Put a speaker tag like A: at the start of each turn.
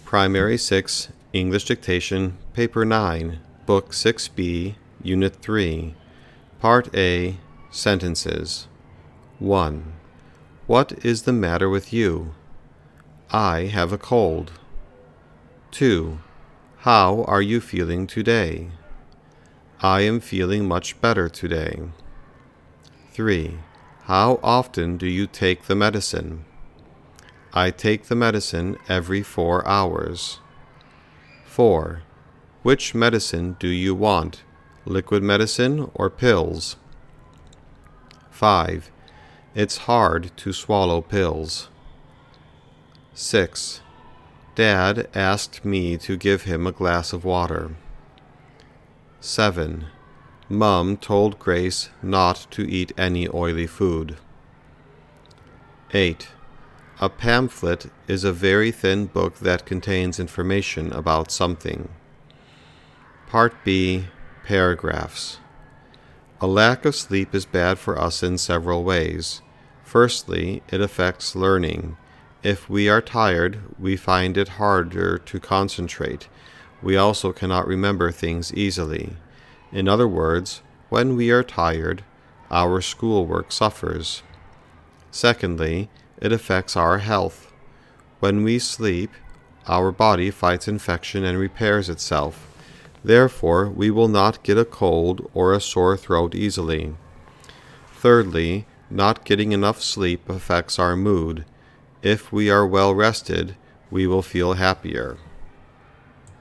A: Primary 6, English Dictation, Paper 9, Book 6B, Unit 3, Part A, Sentences. 1. What is the matter with you? I have a cold. 2. How are you feeling today? I am feeling much better today. 3. How often do you take the medicine? I take the medicine every 4 hours. 4. Which medicine do you want, liquid medicine or pills? 5. It's hard to swallow pills. 6. Dad asked me to give him a glass of water. 7. Mom told Grace not to eat any oily food. 8. A pamphlet is a very thin book that contains information about something. Part B, Paragraphs. A lack of sleep is bad for us in several ways. Firstly, it affects learning. If we are tired, we find it harder to concentrate. We also cannot remember things easily. In other words, when we are tired, our schoolwork suffers. Secondly, it affects our health. When we sleep, our body fights infection and repairs itself. Therefore, we will not get a cold or a sore throat easily. Thirdly, not getting enough sleep affects our mood. If we are well rested, we will feel happier.